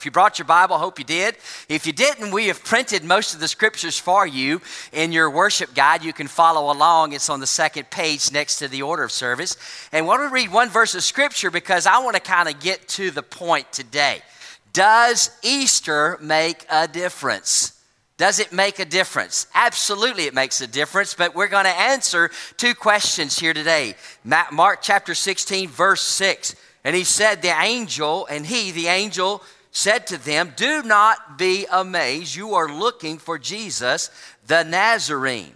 If you brought your Bible, I hope you did. If you didn't, we have printed most of the scriptures for you in your worship guide. You can follow along. It's on the second page next to the order of service. And I want to read one verse of scripture because I want to kind of get to the point today. Does Easter make a difference? Does it make a difference? Absolutely it makes a difference, but we're going to answer two questions here today. Mark chapter 16, verse 6. And he said, the angel said to them, do not be amazed. You are looking for Jesus, the Nazarene,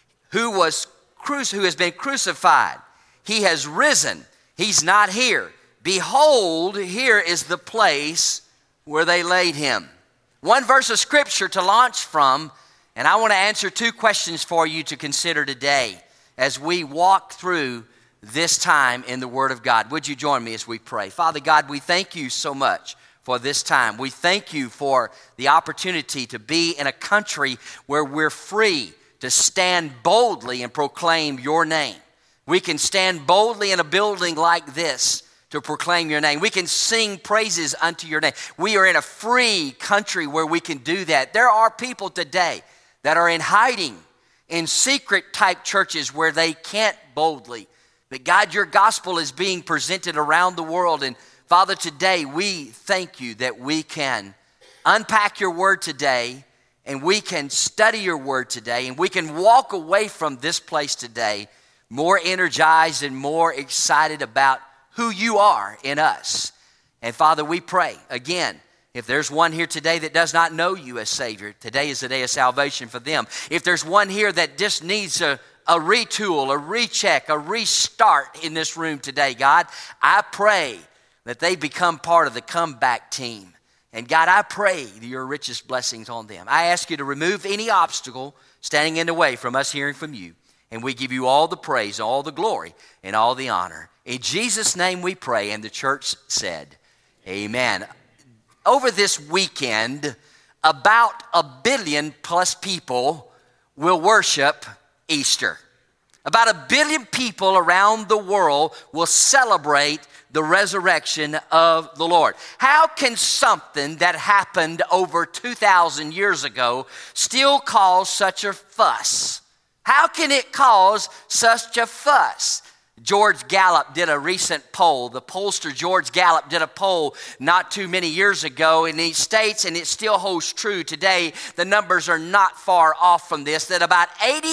who has been crucified. He has risen. He's not here. Behold, here is the place where they laid him. One verse of scripture to launch from, and I want to answer two questions for you to consider today as we walk through this time in the Word of God. Would you join me as we pray? Father God, we thank you so much for this time. We thank you for the opportunity to be in a country where we're free to stand boldly and proclaim your name. We can stand boldly in a building like this to proclaim your name. We can sing praises unto your name. We are in a free country where we can do that. There are people today that are in hiding in secret type churches where they can't boldly. But God, your gospel is being presented around the world. And Father, today we thank you that we can unpack your word today and we can study your word today and we can walk away from this place today more energized and more excited about who you are in us. And Father, we pray again, if there's one here today that does not know you as Savior, today is the day of salvation for them. If there's one here that just needs a retool, a recheck, a restart in this room today, God, I pray that they become part of the comeback team. And God, I pray your richest blessings on them. I ask you to remove any obstacle standing in the way from us hearing from you. And we give you all the praise, all the glory, and all the honor. In Jesus' name we pray, and the church said, amen. Over this weekend, about 1 billion plus people will worship Easter. About 1 billion people around the world will celebrate the resurrection of the Lord. How can something that happened over 2,000 years ago still cause such a fuss? How can it cause such a fuss? George Gallup did a recent poll. The pollster George Gallup did a poll not too many years ago, and he states, and it still holds true today, the numbers are not far off from this, that about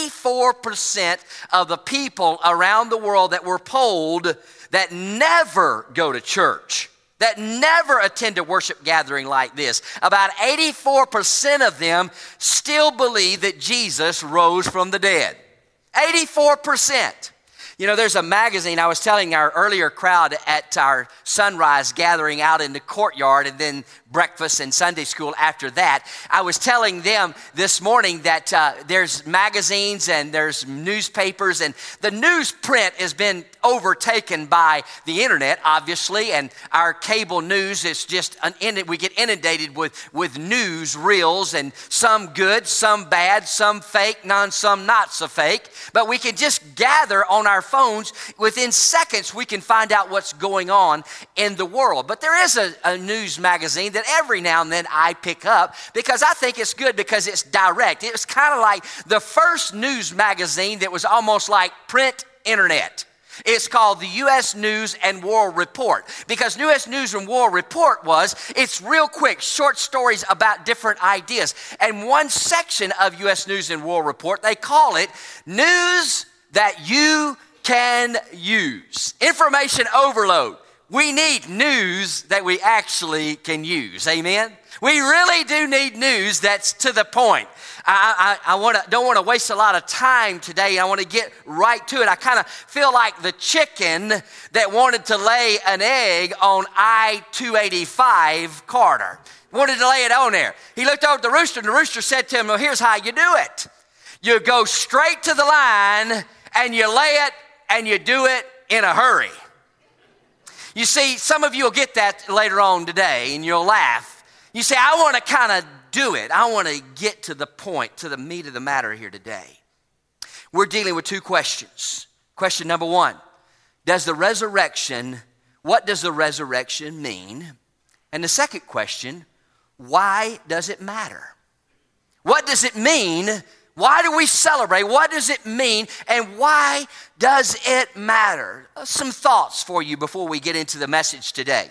84% of the people around the world that were polled that never go to church, that never attend a worship gathering like this, about 84% of them still believe that Jesus rose from the dead. 84%. You know, there's a magazine, I was telling our earlier crowd at our sunrise gathering out in the courtyard and then breakfast and Sunday school after that. I was telling them this morning that there's magazines and there's newspapers, and the newsprint has been overtaken by the internet, obviously, and our cable news is just, we get inundated with news reels, and some good, some bad, some fake, some not so fake, but we can just gather on our phones. Within seconds, we can find out what's going on in the world. But there is a news magazine that every now and then I pick up because I think it's good because it's direct. It was kind of like the first news magazine that was almost like print internet. It's called the U.S. News and World Report, because U.S. News and World Report it's real quick, short stories about different ideas. And one section of U.S. News and World Report, they call it News That You Can Use. Information overload. We need news that we actually can use. Amen? We really do need news that's to the point. I don't want to waste a lot of time today. I want to get right to it. I kind of feel like the chicken that wanted to lay an egg on I-285 Carter. Wanted to lay it on there. He looked over at the rooster, and the rooster said to him, well, here's how you do it. You go straight to the line, and you lay it, and you do it in a hurry. You see, some of you will get that later on today, and you'll laugh. You say, I want to kind of do it. I want to get to the point, to the meat of the matter here today. We're dealing with two questions. Question number one, what does the resurrection mean? And the second question, why does it matter? What does it mean? Why do we celebrate? What does it mean? And why does it matter? Some thoughts for you before we get into the message today.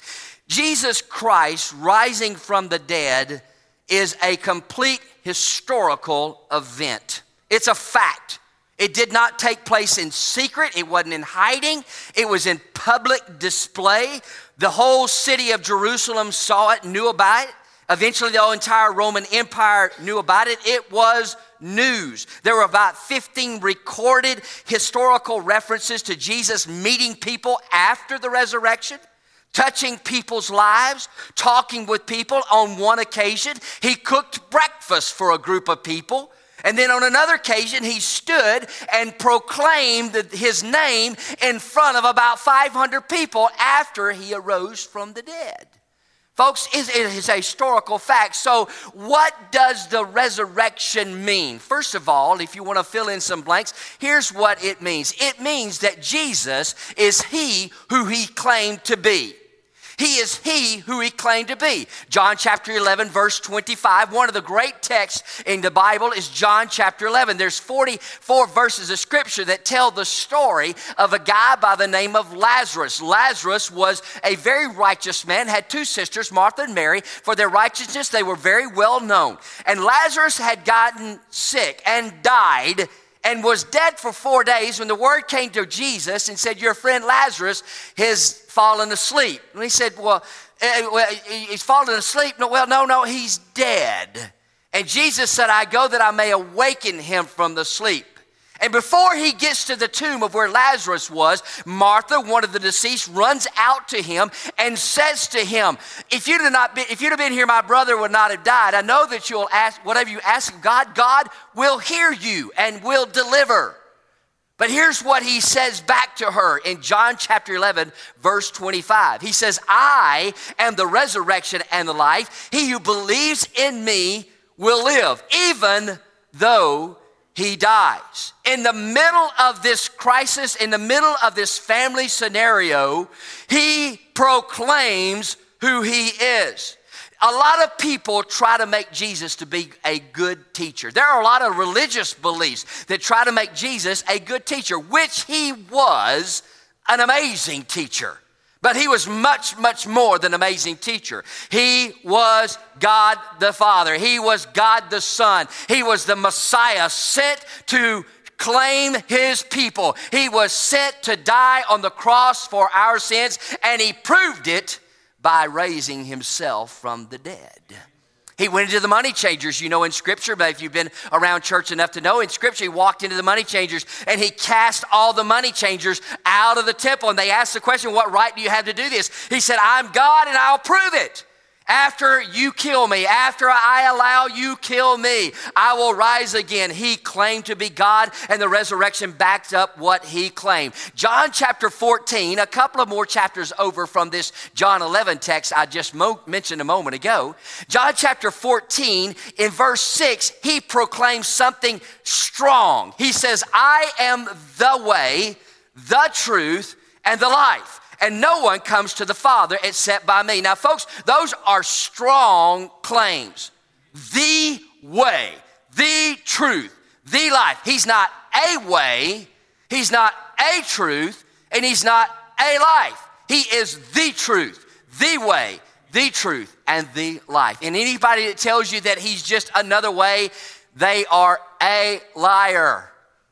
Jesus Christ rising from the dead is a complete historical event. It's a fact. It did not take place in secret. It wasn't in hiding. It was in public display. The whole city of Jerusalem saw it, knew about it. Eventually, the entire Roman Empire knew about it. It was news. There were about 15 recorded historical references to Jesus meeting people after the resurrection, touching people's lives, talking with people. On one occasion, he cooked breakfast for a group of people. And then on another occasion, he stood and proclaimed his name in front of about 500 people after he arose from the dead. Folks, it is a historical fact. So what does the resurrection mean? First of all, if you want to fill in some blanks, here's what it means. It means that Jesus is he who he claimed to be. He is he who he claimed to be. John chapter 11, verse 25. One of the great texts in the Bible is John chapter 11. There's 44 verses of scripture that tell the story of a guy by the name of Lazarus. Lazarus was a very righteous man, had two sisters, Martha and Mary. For their righteousness, they were very well known. And Lazarus had gotten sick and died and was dead for 4 days when the word came to Jesus and said, your friend Lazarus has fallen asleep. And he said, well, he's fallen asleep. No, he's dead. And Jesus said, I go that I may awaken him from the sleep. And before he gets to the tomb of where Lazarus was, Martha, one of the deceased, runs out to him and says to him, if you'd have been here, my brother would not have died. I know that you'll ask, whatever you ask of God, God will hear you and will deliver. But here's what he says back to her in John chapter 11, verse 25. He says, I am the resurrection and the life. He who believes in me will live, even though he dies. In the middle of this crisis, in the middle of this family scenario, he proclaims who he is. A lot of people try to make Jesus to be a good teacher. There are a lot of religious beliefs that try to make Jesus a good teacher, which he was an amazing teacher. But he was much, much more than an amazing teacher. He was God the Father. He was God the Son. He was the Messiah sent to claim his people. He was sent to die on the cross for our sins, and he proved it by raising himself from the dead. He went into the money changers, in Scripture, but if you've been around church enough to know, in Scripture, he walked into the money changers and he cast all the money changers out of the temple. And they asked the question, what right do you have to do this? He said, I'm God and I'll prove it. After you kill me, after I allow you kill me, I will rise again. He claimed to be God, and the resurrection backed up what he claimed. John chapter 14, a couple of more chapters over from this John 11 text I just mentioned a moment ago. John chapter 14, in verse 6, he proclaims something strong. He says, I am the way, the truth, and the life. And no one comes to the Father except by me. Now, folks, those are strong claims. The way, the truth, the life. He's not a way, he's not a truth, and he's not a life. He is the truth, the way, the truth, and the life. And anybody that tells you that he's just another way, they are a liar.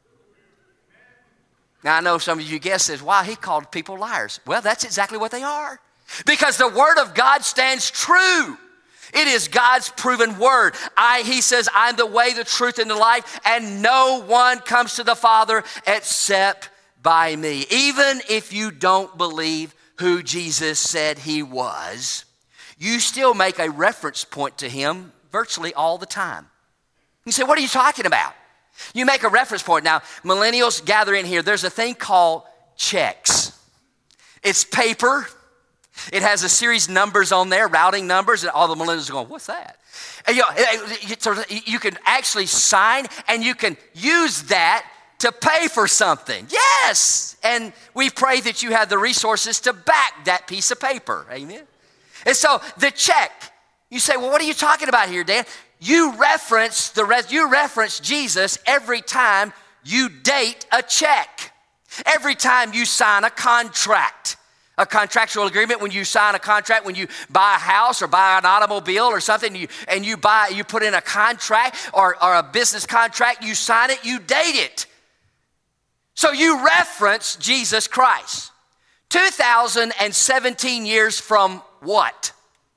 Now, I know some of you guess says, wow, he called people liars. Well, that's exactly what they are. Because the word of God stands true. It is God's proven word. He says, I'm the way, the truth, and the life, and no one comes to the Father except by me. Even if you don't believe who Jesus said he was, you still make a reference point to him virtually all the time. You say, what are you talking about? You make a reference point. Now, millennials gather in here. There's a thing called checks. It's paper. It has a series of numbers on there, routing numbers, and all the millennials are going, what's that? And you can actually sign, and you can use that to pay for something. Yes! And we pray that you have the resources to back that piece of paper. Amen? And so the check You say, well, what are you talking about here, Dan? You reference Jesus every time you date a check, every time you sign a contract. A contractual agreement, when you sign a contract, when you buy a house or buy an automobile or something, you put in a contract or a business contract, you sign it, you date it. So you reference Jesus Christ. 2017 years from what?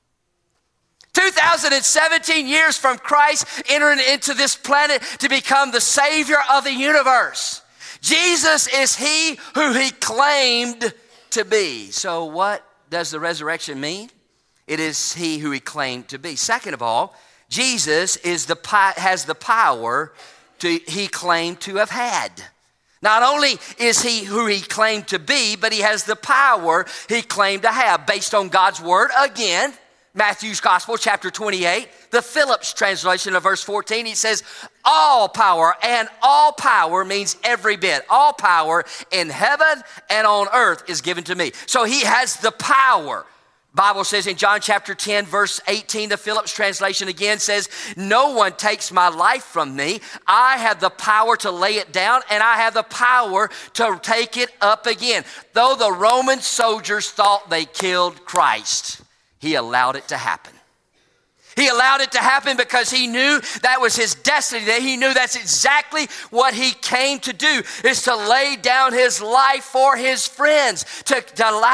2017 years from Christ entering into this planet to become the Savior of the universe. Jesus is he who he claimed to be. So what does the resurrection mean? It is he who he claimed to be. Second of all, Jesus has the power he claimed to have had. Not only is he who he claimed to be, but he has the power he claimed to have based on God's word. Again, Matthew's Gospel, chapter 28, the Phillips translation of verse 14, he says, all power, and all power means every bit. All power in heaven and on earth is given to me. So he has the power. Bible says in John chapter 10, verse 18, the Phillips translation again says, no one takes my life from me. I have the power to lay it down, and I have the power to take it up again. Though the Roman soldiers thought they killed Christ, he allowed it to happen. He allowed it to happen because he knew that was his destiny, that he knew that's exactly what he came to do, is to lay down his life for his friends, to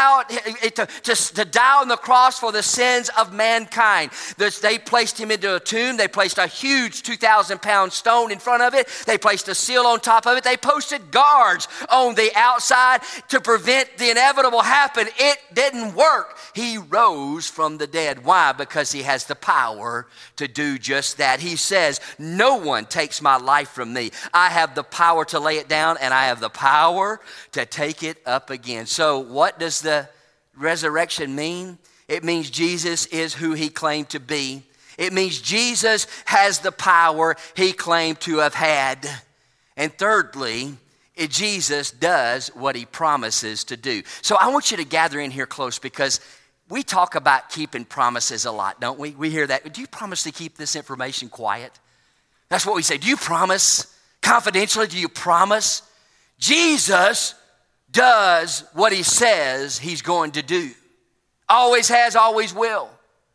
die on the cross for the sins of mankind. They placed him into a tomb. They placed a huge 2,000-pound stone in front of it. They placed a seal on top of it. They posted guards on the outside to prevent the inevitable happen. It didn't work. He rose from the dead. Why? Because he has the power to do just that. He says, no one takes my life from me. I have the power to lay it down, and I have the power to take it up again. So what does the resurrection mean? It means Jesus is who he claimed to be. It means Jesus has the power he claimed to have had. And thirdly, Jesus does what he promises to do. So I want you to gather in here close, because we talk about keeping promises a lot, don't we? We hear that. Do you promise to keep this information quiet? That's what we say. Do you promise? Confidentially, do you promise? Jesus does what he says he's going to do. Always has, always will.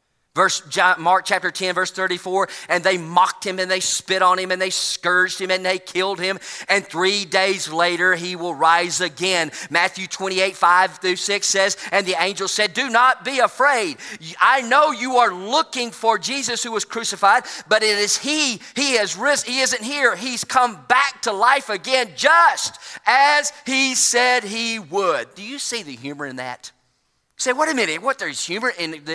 Mark chapter 10, verse 34, and they mocked him, and they spit on him, and they scourged him, and they killed him. And 3 days later, he will rise again. Matthew 28, 5-6 says, and the angel said, do not be afraid. I know you are looking for Jesus who was crucified, but it is he has risen. He isn't here. He's come back to life again, just as he said he would. Do you see the humor in that? Say, wait a minute, there's humor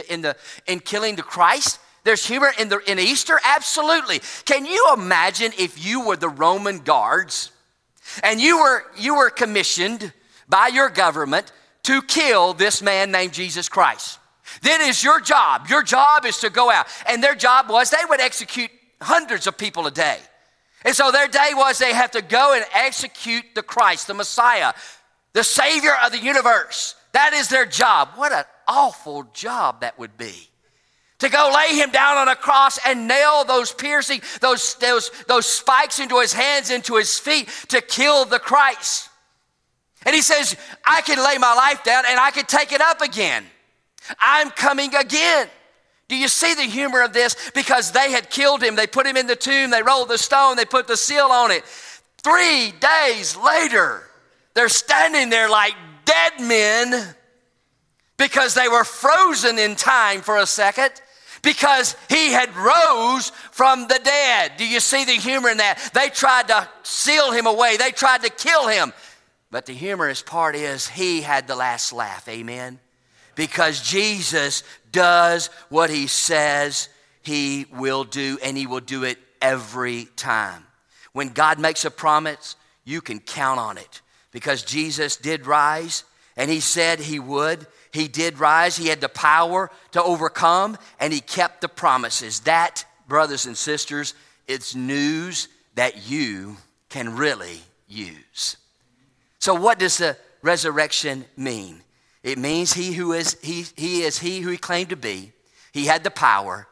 in killing the Christ? There's humor in Easter? Absolutely. Can you imagine if you were the Roman guards and you were commissioned by your government to kill this man named Jesus Christ? Then it's your job. Your job is to go out. And their job was they would execute hundreds of people a day. And so their day was they have to go and execute the Christ, the Messiah, the Savior of the universe. That is their job. What an awful job that would be. To go lay him down on a cross and nail those piercing, those spikes into his hands, into his feet to kill the Christ. And he says, I can lay my life down and I can take it up again. I'm coming again. Do you see the humor of this? Because they had killed him. They put him in the tomb. They rolled the stone. They put the seal on it. 3 days later, they're standing there like dead men because they were frozen in time for a second because he had rose from the dead. Do you see the humor in that? They tried to seal him away. They tried to kill him. But the humorous part is he had the last laugh. Amen? Because Jesus does what he says he will do, and he will do it every time. When God makes a promise, you can count on it. Because Jesus did rise, and he said he would. He did rise. He had the power to overcome, and he kept the promises. That, brothers and sisters, it's news that you can really use. So what does the resurrection mean? It means he is he who he claimed to be. He had the power.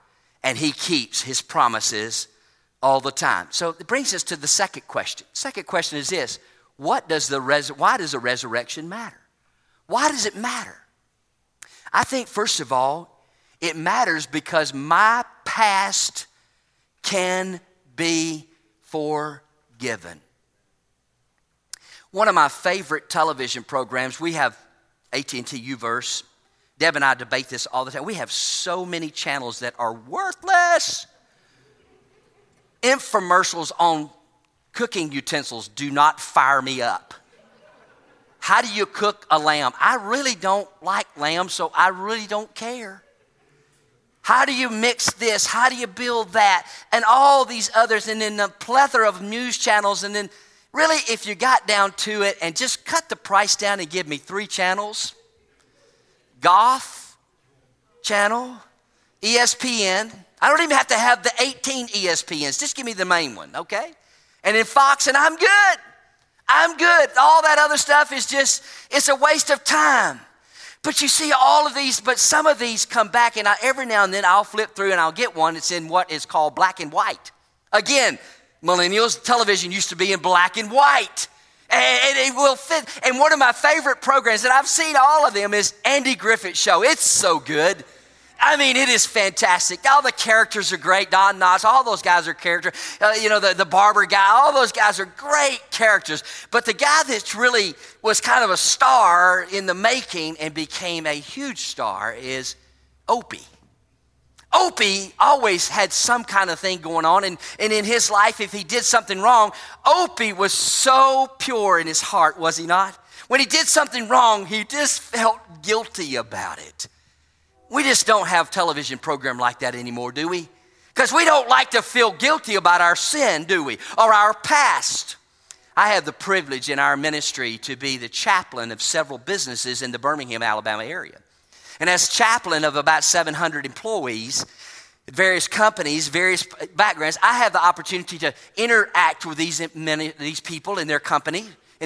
and he keeps his promises all the time. So it brings us to the second question. Second question is this: why does the resurrection matter? Why does it matter? I think, first of all, it matters because my past can be forgiven. One of my favorite television programs, we have AT&T Uverse. Deb and I debate this all the time. We have so many channels that are worthless. Infomercials on cooking utensils do not fire me up. How do you cook a lamb? I really don't like lamb, so I really don't care. How do you mix this? How do you build that? And all these others, and then a plethora of news channels. And then really, if you got down to it and just cut the price down and give me 3 channels, Golf Channel, ESPN. I don't even have to have the 18 ESPNs. Just give me the main one, okay? And then Fox, and I'm good. I'm good. All that other stuff is just, it's a waste of time. But you see all of these, but some of these come back, and every now and then I'll flip through and I'll get one that's in what is called black and white. Again, millennials, television used to be in black and white. And it will fit. And one of my favorite programs, and I've seen all of them, is Andy Griffith Show. It's so good. I mean, it is fantastic. All the characters are great. Don Knotts, all those guys are characters. The barber guy, all those guys are great characters. But the guy that really was kind of a star in the making and became a huge star is Opie. Opie always had some kind of thing going on, and in his life, if he did something wrong, Opie was so pure in his heart, was he not? When he did something wrong, he just felt guilty about it. We just don't have a television program like that anymore, do we? Because we don't like to feel guilty about our sin, do we? Or our past. I have the privilege in our ministry to be the chaplain of several businesses in the Birmingham, Alabama area. And as chaplain of about 700 employees, various companies, various backgrounds, I have the opportunity to interact with these people in their company,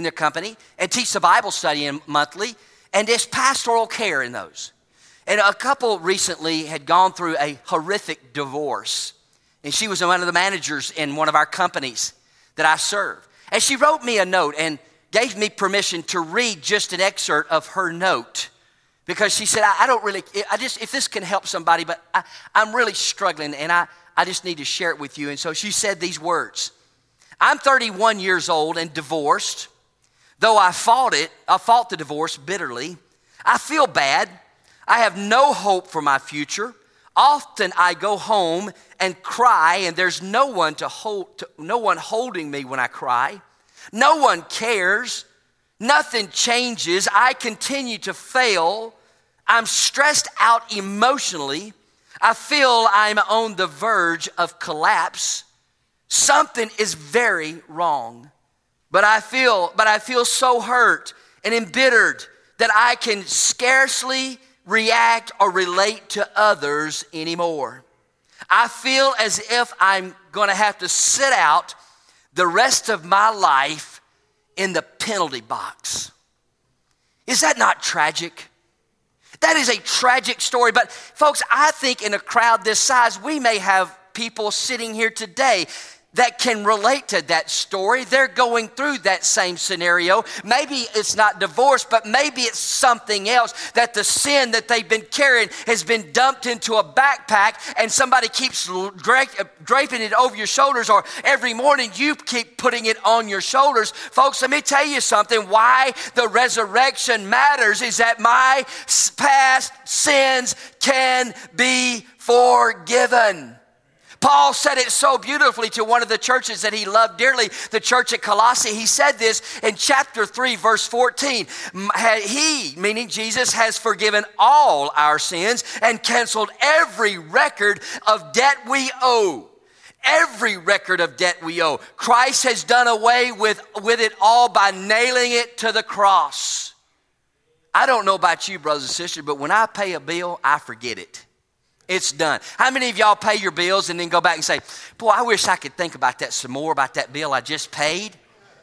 and teach the Bible study monthly, and there's pastoral care in those. And a couple recently had gone through a horrific divorce, and she was one of the managers in one of our companies that I serve. And she wrote me a note and gave me permission to read just an excerpt of her note. Because she said, if this can help somebody, but I'm really struggling and I just need to share it with you. And so she said these words: I'm 31 years old and divorced. Though I fought the divorce bitterly. I feel bad. I have no hope for my future. Often I go home and cry, and there's no one holding me when I cry. No one cares. Nothing changes. I continue to fail. I'm stressed out emotionally. I feel I'm on the verge of collapse. Something is very wrong. But I feel so hurt and embittered that I can scarcely react or relate to others anymore. I feel as if I'm going to have to sit out the rest of my life in the penalty box. Is that not tragic? That is a tragic story. But folks, I think in a crowd this size, we may have people sitting here today that can relate to that story. They're going through that same scenario. Maybe it's not divorce, but maybe it's something else, that the sin that they've been carrying has been dumped into a backpack and somebody keeps draping it over your shoulders, or every morning you keep putting it on your shoulders. Folks, let me tell you something. Why the resurrection matters is that my past sins can be forgiven. Paul said it so beautifully to one of the churches that he loved dearly, the church at Colossae. He said this in chapter 3, verse 14. He, meaning Jesus, has forgiven all our sins and canceled every record of debt we owe. Every record of debt we owe. Christ has done away with it all by nailing it to the cross. I don't know about you, brothers and sisters, but when I pay a bill, I forget it. It's done. How many of y'all pay your bills and then go back and say, boy, I wish I could think about that some more, about that bill I just paid?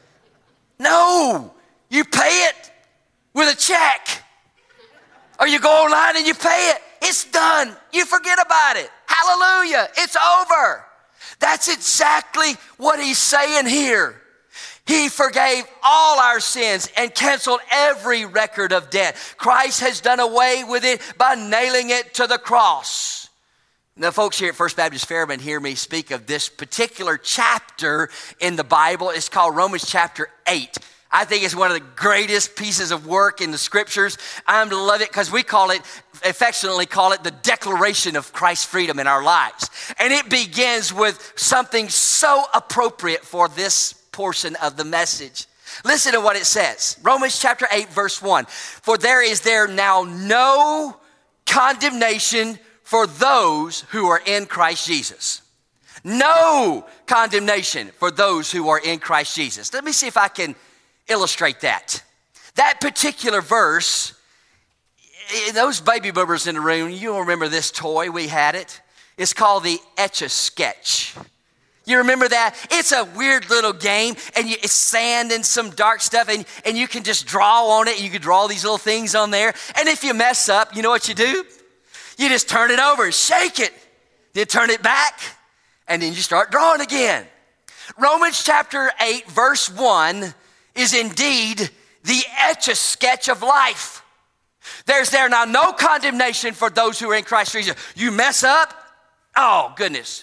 No, you pay it with a check. Or you go online and you pay it. It's done. You forget about it. Hallelujah. It's over. That's exactly what he's saying here. He forgave all our sins and canceled every record of debt. Christ has done away with it by nailing it to the cross. Now, folks here at First Baptist Fairman hear me speak of this particular chapter in the Bible. It's called Romans chapter 8. I think it's one of the greatest pieces of work in the scriptures. I love it because we affectionately call it the declaration of Christ's freedom in our lives. And it begins with something so appropriate for this portion of the message. Listen to what it says. Romans chapter 8, verse 1. For there is now no condemnation for those who are in Christ Jesus. No condemnation for those who are in Christ Jesus. Let me see if I can illustrate that. That particular verse, those baby boomers in the room, you'll remember this toy. We had it. It's called the Etch-a-Sketch. You remember that? It's a weird little game, and it's sand and some dark stuff, and you can just draw on it. You can draw these little things on there. And if you mess up, you know what you do? You just turn it over, shake it, then turn it back, and then you start drawing again. Romans chapter 8, verse 1 is indeed the Etch-a-Sketch of life. There's now no condemnation for those who are in Christ Jesus. You mess up, oh goodness.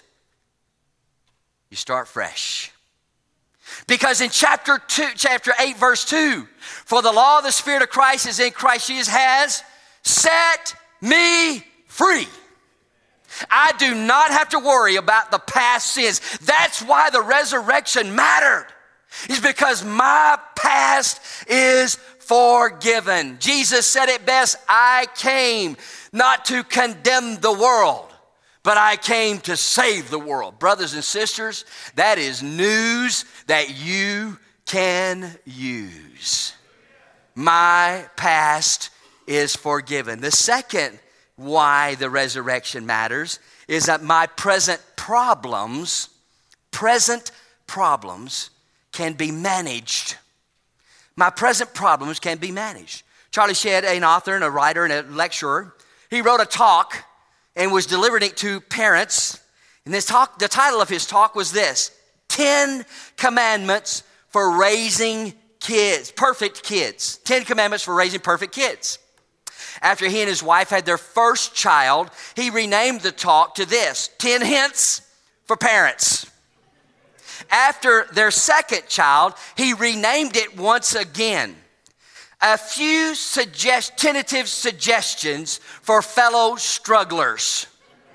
You start fresh. Because in chapter 8, verse 2, for the law of the Spirit of Christ is in Christ Jesus has set me free. I do not have to worry about the past sins. That's why the resurrection mattered. It's because my past is forgiven. Jesus said it best, I came not to condemn the world, but I came to save the world. Brothers and sisters, that is news that you can use. My past is forgiven. The second why the resurrection matters is that my present problems can be managed. My present problems can be managed. Charlie Shedd, an author and a writer and a lecturer, he wrote a talk and was delivering it to parents. And the title of his talk was this: 10 Commandments for Raising Kids, Perfect Kids. 10 Commandments for Raising Perfect Kids. After he and his wife had their first child, he renamed the talk to this: 10 Hints for Parents. After their second child, he renamed it once again: a few tentative suggestions for fellow strugglers.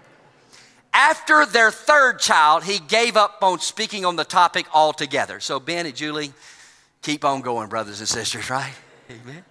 After their third child, he gave up on speaking on the topic altogether. So Ben and Julie, keep on going, brothers and sisters, right? Amen.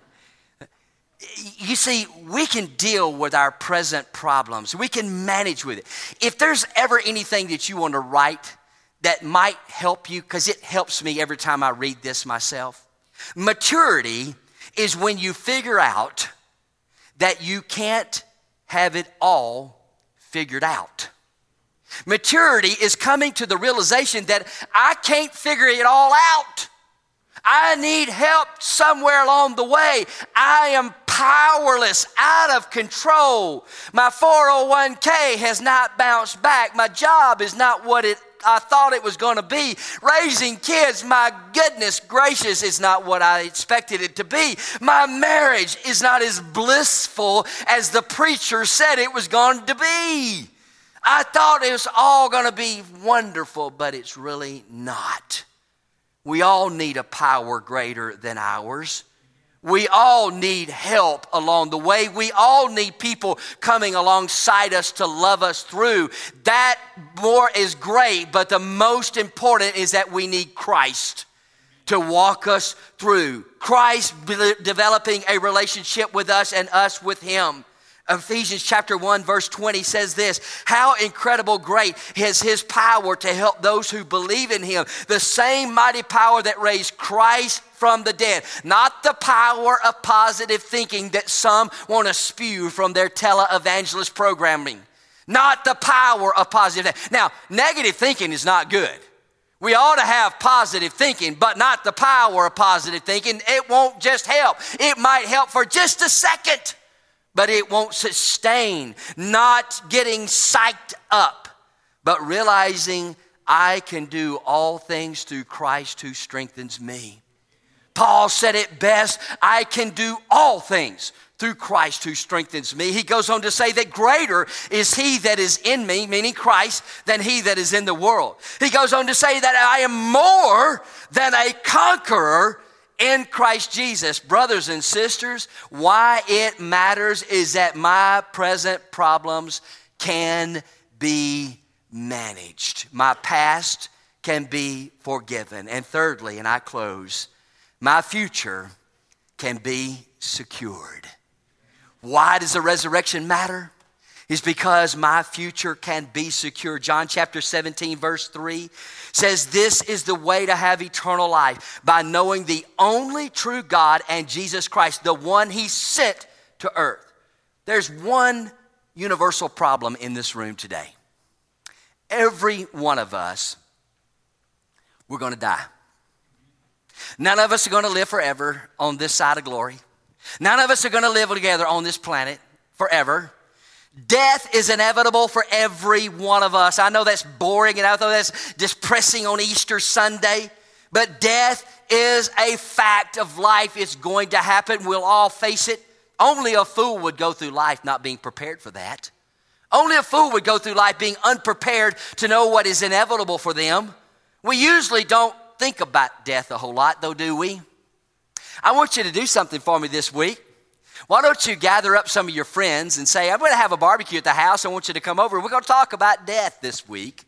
You see, we can deal with our present problems. We can manage with it. If there's ever anything that you want to write that might help you, because it helps me every time I read this myself. Maturity is when you figure out that you can't have it all figured out. Maturity is coming to the realization that I can't figure it all out. I need help somewhere along the way. I am powerless, out of control. My 401k has not bounced back. My job is not what I thought it was going to be. Raising kids, my goodness gracious, is not what I expected it to be. My marriage is not as blissful as the preacher said it was going to be. I thought it was all going to be wonderful, but it's really not. We all need a power greater than ours. We all need help along the way. We all need people coming alongside us to love us through. That more is great, but the most important is that we need Christ to walk us through. Christ developing a relationship with us and us with Him. Ephesians chapter 1 verse 20 says this: how incredible great is His power to help those who believe in Him. The same mighty power that raised Christ from the dead. Not the power of positive thinking that some want to spew from their televangelist programming. Not the power of positive thinking. Now, negative thinking is not good. We ought to have positive thinking, but not the power of positive thinking. It won't just help. It might help for just a second, but it won't sustain. Not getting psyched up, but realizing I can do all things through Christ who strengthens me. Paul said it best, I can do all things through Christ who strengthens me. He goes on to say that greater is he that is in me, meaning Christ, than he that is in the world. He goes on to say that I am more than a conqueror in Christ Jesus. Brothers and sisters, why it matters is that my present problems can be managed. My past can be forgiven. And thirdly, and I close, my future can be secured. Why does the resurrection matter? It's because my future can be secure. John chapter 17 verse 3 says, this is the way to have eternal life, by knowing the only true God and Jesus Christ, the one he sent to earth. There's one universal problem in this room today. Every one of us, we're going to die. None of us are going to live forever on this side of glory. None of us are going to live together on this planet forever. Death is inevitable for every one of us. I know that's boring and I know that's depressing on Easter Sunday, but death is a fact of life. It's going to happen. We'll all face it. Only a fool would go through life not being prepared for that. Only a fool would go through life being unprepared to know what is inevitable for them. We usually don't think about death a whole lot, though, do we? I want you to do something for me this week. Why don't you gather up some of your friends and say, I'm going to have a barbecue at the house. I want you to come over. We're going to talk about death this week.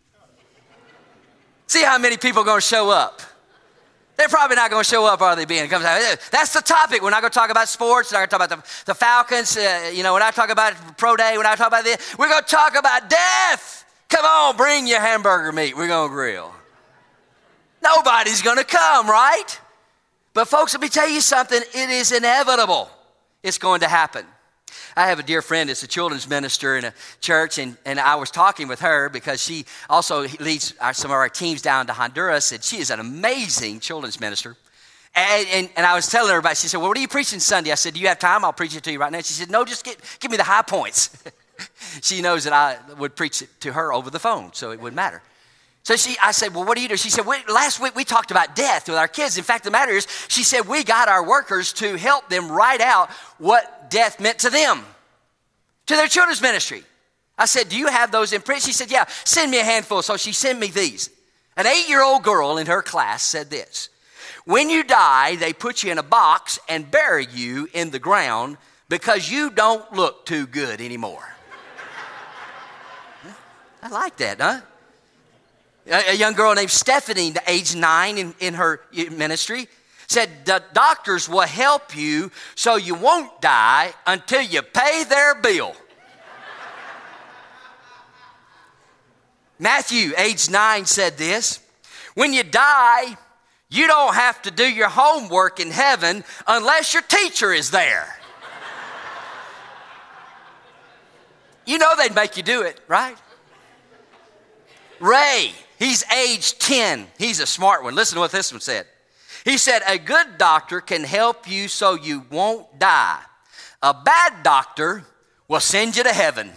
See how many people are going to show up. They're probably not going to show up, are they, being? That's the topic. We're not going to talk about sports. We're not going to talk about the Falcons. We're not talking about Pro Day. We're not talking about this. We're going to talk about death. Come on, bring your hamburger meat. We're going to grill. Nobody's going to come, right? But folks, let me tell you something. It is inevitable. It's going to happen. I have a dear friend that's a children's minister in a church, and I was talking with her because she also leads some of our teams down to Honduras, and she is an amazing children's minister. And I was telling her about it. She said, well, what are you preaching Sunday? I said, do you have time? I'll preach it to you right now. She said, no, just give me the high points. She knows that I would preach it to her over the phone, so it wouldn't matter. So I said, well, what do you do? She said, last week we talked about death with our kids. In fact, the matter is, she said, we got our workers to help them write out what death meant to them, to their children's ministry. I said, do you have those in print? She said, yeah, send me a handful. So she sent me these. An 8-year-old girl in her class said this: when you die, they put you in a box and bury you in the ground because you don't look too good anymore. I like that, huh? A young girl named Stephanie, age 9 in her ministry, said the doctors will help you so you won't die until you pay their bill. Matthew, age 9, said this: when you die, you don't have to do your homework in heaven unless your teacher is there. You know they'd make you do it, right? Ray, he's age 10. He's a smart one. Listen to what this one said. He said, a good doctor can help you so you won't die. A bad doctor will send you to heaven.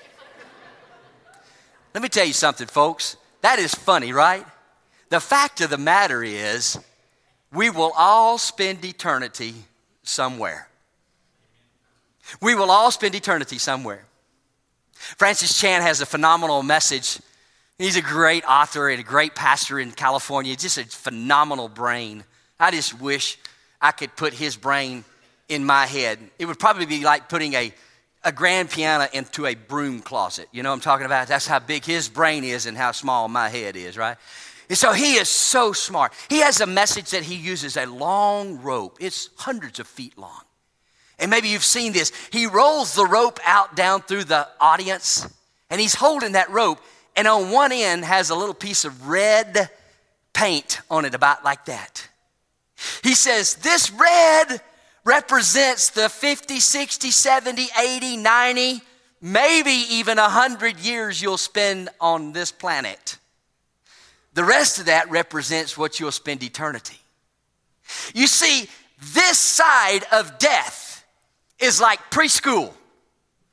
Let me tell you something, folks. That is funny, right? The fact of the matter is, we will all spend eternity somewhere. We will all spend eternity somewhere. Francis Chan has a phenomenal message. He's a great author and a great pastor in California, just a phenomenal brain. I just wish I could put his brain in my head. It would probably be like putting a grand piano into a broom closet. You know what I'm talking about? That's how big his brain is and how small my head is, right? And so he is so smart. He has a message that he uses a long rope. It's hundreds of feet long. And maybe you've seen this. He rolls the rope out down through the audience, and he's holding that rope. And on one end has a little piece of red paint on it, about like that. He says, this red represents the 50, 60, 70, 80, 90, maybe even 100 years you'll spend on this planet. The rest of that represents what you'll spend eternity. You see, this side of death is like preschool.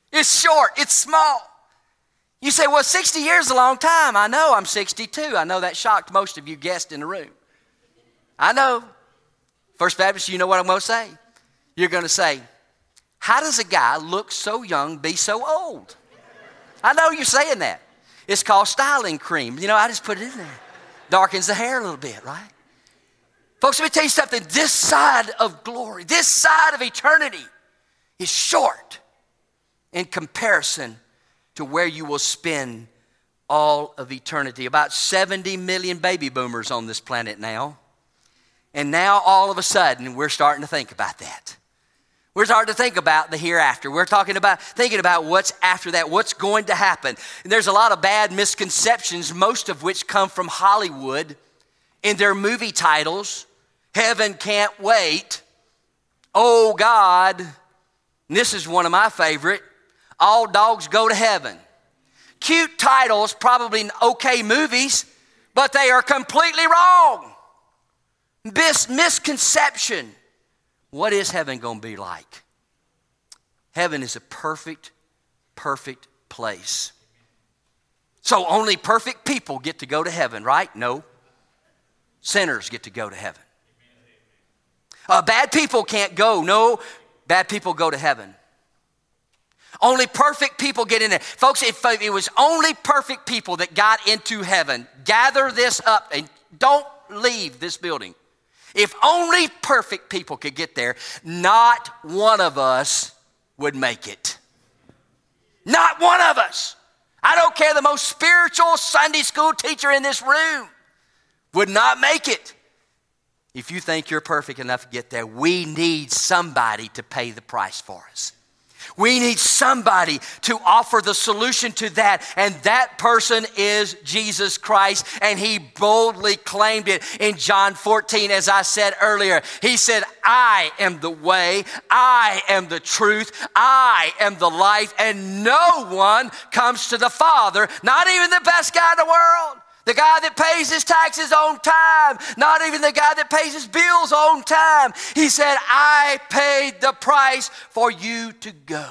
It's short. It's small. You say, well, 60 years is a long time. I know. I'm 62. I know that shocked most of you guests in the room. I know. First Baptist, you know what I'm going to say? You're going to say, how does a guy look so young be so old? I know you're saying that. It's called styling cream. You know, I just put it in there. Darkens the hair a little bit, right? Folks, let me tell you something. This side of glory, this side of eternity is short in comparison to where you will spend all of eternity. About 70 million baby boomers on this planet now. And now all of a sudden we're starting to think about that. We're starting to think about the hereafter. We're thinking about what's after that, what's going to happen. And there's a lot of bad misconceptions, most of which come from Hollywood in their movie titles. Heaven can't wait. Oh God. And this is one of my favorite. All dogs go to heaven. Cute titles, probably okay movies, but they are completely wrong. This misconception. What is heaven going to be like? Heaven is a perfect, perfect place. So only perfect people get to go to heaven, right? No. Sinners get to go to heaven. Bad people can't go. No, bad people go to heaven. Only perfect people get in there. Folks, if it was only perfect people that got into heaven, gather this up and don't leave this building. If only perfect people could get there, not one of us would make it. Not one of us. I don't care, the most spiritual Sunday school teacher in this room would not make it. If you think you're perfect enough to get there, we need somebody to pay the price for us. We need somebody to offer the solution to that, and that person is Jesus Christ, and he boldly claimed it in John 14, as I said earlier. He said, I am the way, I am the truth, I am the life, and no one comes to the Father, not even the best guy in the world. The guy that pays his taxes on time, not even the guy that pays his bills on time. He said, I paid the price for you to go.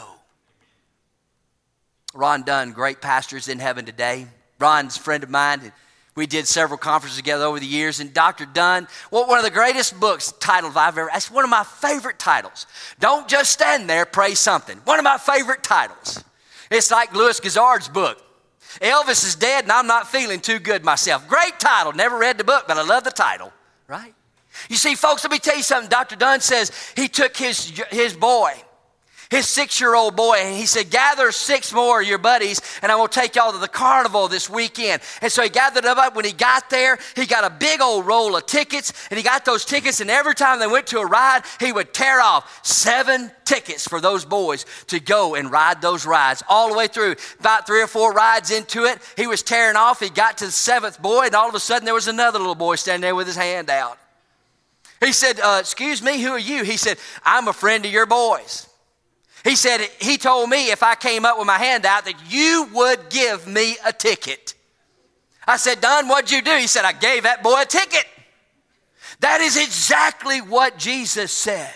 Ron Dunn, great pastor, is in heaven today. Ron's a friend of mine. We did several conferences together over the years. And Dr. Dunn, one of the greatest books titled I've ever, that's one of my favorite titles. Don't just stand there, pray something. One of my favorite titles. It's like Louis Gizzard's book. Elvis is dead and I'm not feeling too good myself. Great title. Never read the book, but I love the title, right? You see, folks, let me tell you something. Dr. Dunn says he took his boy, his 6-year-old boy, and he said, gather 6 more of your buddies, and I will take y'all to the carnival this weekend. And so he gathered them up. When he got there, he got a big old roll of tickets, and he got those tickets, and every time they went to a ride, he would tear off 7 tickets for those boys to go and ride those rides all the way through. About 3 or 4 rides into it, he was tearing off. He got to the 7th boy, and all of a sudden there was another little boy standing there with his hand out. He said, excuse me, who are you? He said, I'm a friend of your boys. He said, he told me if I came up with my hand out that you would give me a ticket. I said, Dunn, what'd you do? He said, I gave that boy a ticket. That is exactly what Jesus said.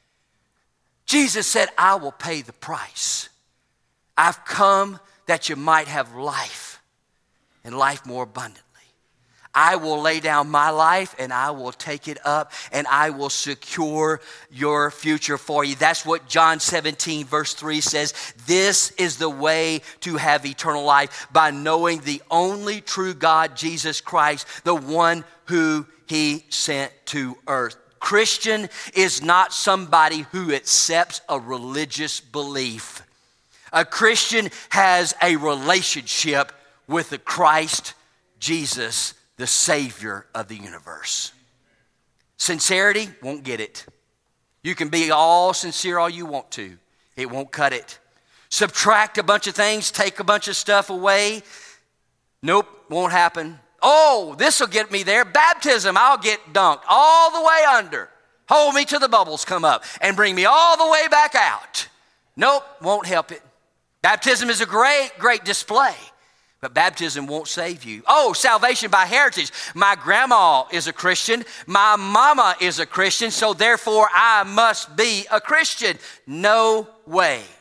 Jesus said, I will pay the price. I've come that you might have life and life more abundantly. I will lay down my life and I will take it up and I will secure your future for you. That's what John 17 verse 3 says. This is the way to have eternal life, by knowing the only true God, Jesus Christ, the one who he sent to earth. Christian is not somebody who accepts a religious belief. A Christian has a relationship with the Christ Jesus, the Savior of the universe. Sincerity won't get it. You can be all sincere all you want to. It won't cut it. Subtract a bunch of things, take a bunch of stuff away. Nope, won't happen. Oh, this will get me there. Baptism, I'll get dunked all the way under. Hold me till the bubbles come up and bring me all the way back out. Nope, won't help it. Baptism is a great, great display. But baptism won't save you. Oh, salvation by heritage. My grandma is a Christian. My mama is a Christian, so therefore I must be a Christian. No way.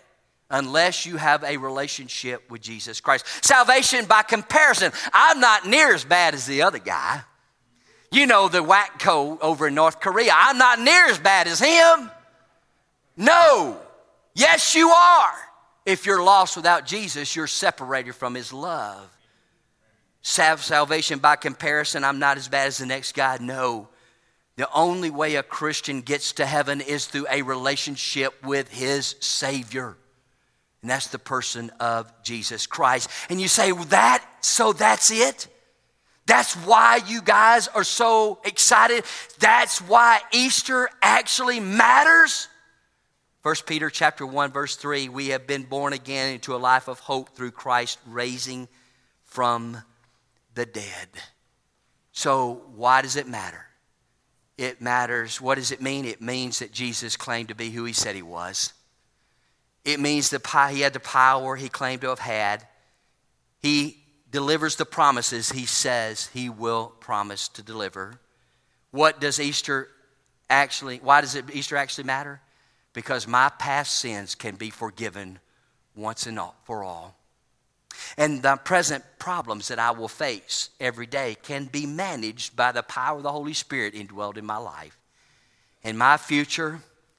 unless you have a relationship with Jesus Christ. Salvation by comparison. I'm not near as bad as the other guy. You know, the wacko over in North Korea. I'm not near as bad as him. No. Yes, you are. If you're lost without Jesus, you're separated from his love. Salvation by comparison, I'm not as bad as the next guy. No. The only way a Christian gets to heaven is through a relationship with his Savior. And that's the person of Jesus Christ. And you say, well, that's it? That's why you guys are so excited? That's why Easter actually matters? 1 Peter chapter 1, verse 3, we have been born again into a life of hope through Christ raising from the dead. So why does it matter? It matters. What does it mean? It means that Jesus claimed to be who he said he was. It means that he had the power he claimed to have had. He delivers the promises he says he will promise to deliver. Why does Easter actually matter? Because my past sins can be forgiven once and for all. And the present problems that I will face every day can be managed by the power of the Holy Spirit indwelled in my life. And my future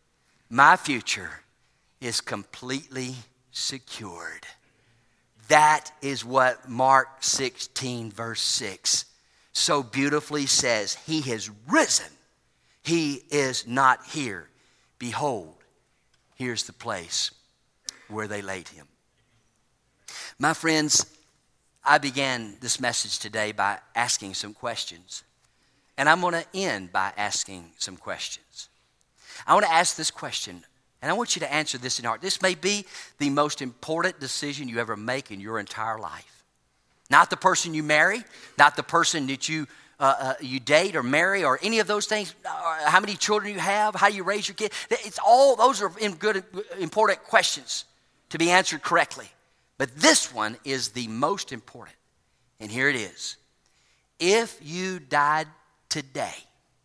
is completely secured. That is what Mark 16, verse 6 so beautifully says. He has risen. He is not here. Behold, here's the place where they laid him. My friends, I began this message today by asking some questions. And I'm going to end by asking some questions. I want to ask this question, and I want you to answer this in heart. This may be the most important decision you ever make in your entire life. Not the person you marry, not the person that you date or marry or any of those things, how many children you have, how you raise your kid. It's all, those are good, important questions to be answered correctly. But this one is the most important. And here it is. If you died today,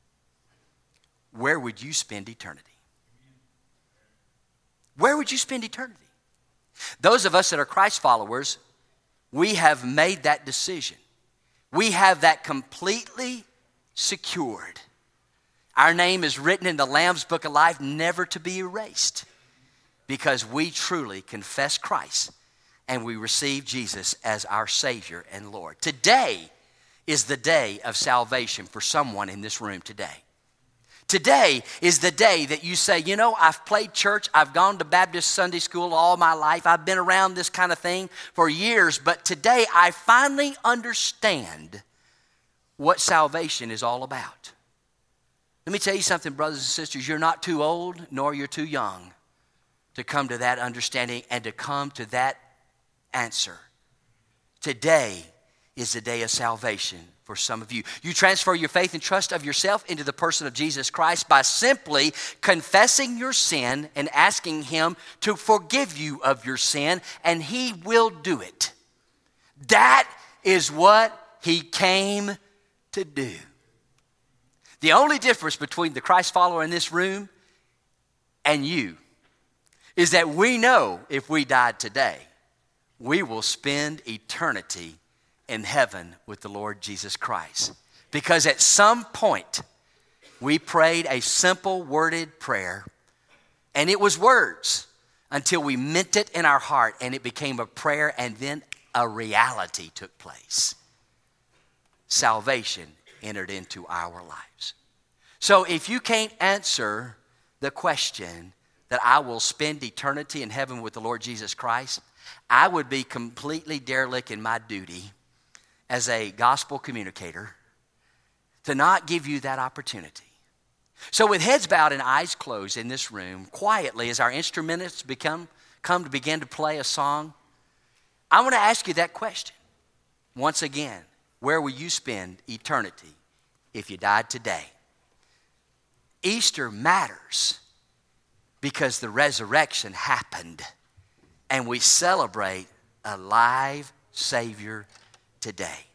where would you spend eternity? Where would you spend eternity? Those of us that are Christ followers, we have made that decision. We have that completely secured. Our name is written in the Lamb's Book of Life, never to be erased, because we truly confess Christ and we receive Jesus as our Savior and Lord. Today is the day of salvation for someone in this room today. Today is the day that you say, you know, I've played church, I've gone to Baptist Sunday school all my life, I've been around this kind of thing for years, but today I finally understand what salvation is all about. Let me tell you something, brothers and sisters, you're not too old nor you're too young to come to that understanding and to come to that answer. Today is the day of salvation for some of you. You transfer your faith and trust of yourself into the person of Jesus Christ by simply confessing your sin and asking him to forgive you of your sin, and he will do it. That is what he came to do. The only difference between the Christ follower in this room and you is that we know if we died today, we will spend eternity in heaven with the Lord Jesus Christ. Because at some point, we prayed a simple worded prayer, and it was words until we meant it in our heart, and it became a prayer, and then a reality took place. Salvation entered into our lives. So if you can't answer the question that I will spend eternity in heaven with the Lord Jesus Christ, I would be completely derelict in my duty as a gospel communicator to not give you that opportunity. So with heads bowed and eyes closed in this room, quietly as our instrumentists come to begin to play a song, I want to ask you that question. Once again, where will you spend eternity if you died today? Easter matters because the resurrection happened, and we celebrate a live Savior today.